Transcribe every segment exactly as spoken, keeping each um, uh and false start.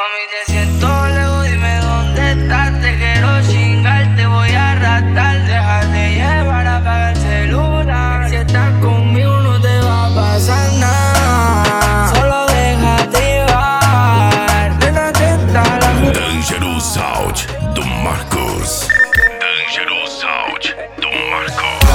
Mami, te siento lejos, dime dónde estás. Te quiero chingar, te voy a arrastrar. Déjate llevar, apaga el celular. Si estás conmigo no te va a pasar nada. Solo déjate llevar. Nena, que está la Dangerous Sound do Marcos. Dangerous Sound do Marcos.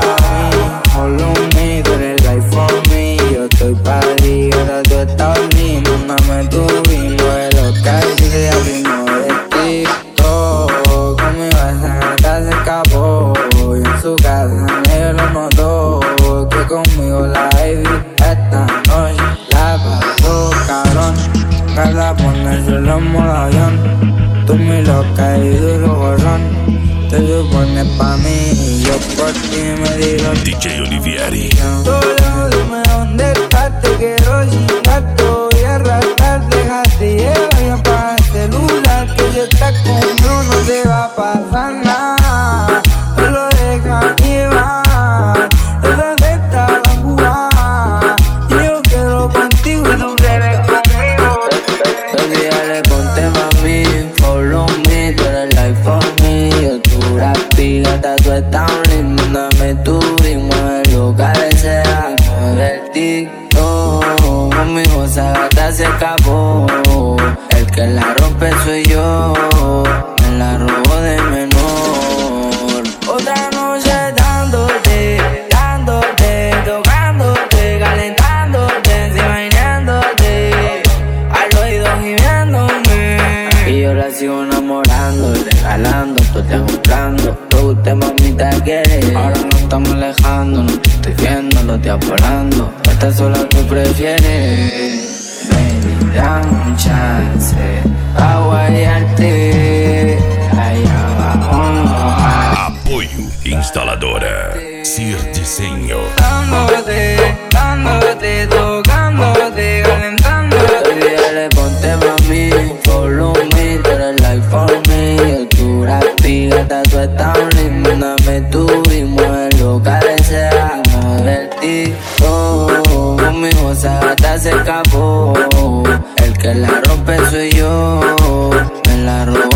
Follow me, tú eres life for me. Yo estoy pa' ti, ahora tú estás lindo. Mándame tu vino, es lo que hay que abrimos de TikTok. Conmigo esa gata se escapó. Y en su casa ella lo notó. Que conmigo la baby esta noche la pasó cabrón. Cada ponerse en modo avión. Tú mi loca y duro borrón. Te supones pa' mí y yo por ti me digo D J Olivieri. solo dime dónde estás, te quiero chingar, te voy a arrastrar. Déjate llevar y apaga el celular. Que si estás conmigo no te va a pasar nada. Solo deja llevar, esa teta va a jugar. Y yo quiero contigo y tú quieres conmigo. Olvídale, ponte mami, follow me. Tú eres life for me. Yo tu rapi, gata, tú estás linda. Dame tu ritmo, el local desea mover el TikTok. Conmigo esa gata se escapó. El que la rompe soy yo. Me la robo de menor. Otra noche dándote, dándote, tocándote, calentándote, imaginándote, al oído gimiéndome. Y yo la sigo enamorando, regalando, tú te comprando. Tú usted mamita quiere. Ahora no estamos alejando, no te estoy viendo, lo estoy apurando. Estás sola, tú prefieres. Baby, dame un chance pa' guayarte. Allá abajo no. Apoio Instaladora Sir Diseño. Dándote, dándote, tocándote, calentándote. Olvídale, ponte mami, follow me. Tú eres life for me. Yo tu rapi, gata, tú estás linda. Dame tu ritmo, el local desea mover el TikTok. Conmigo esa gata se escapó. El que la rompe soy yo. Me la robo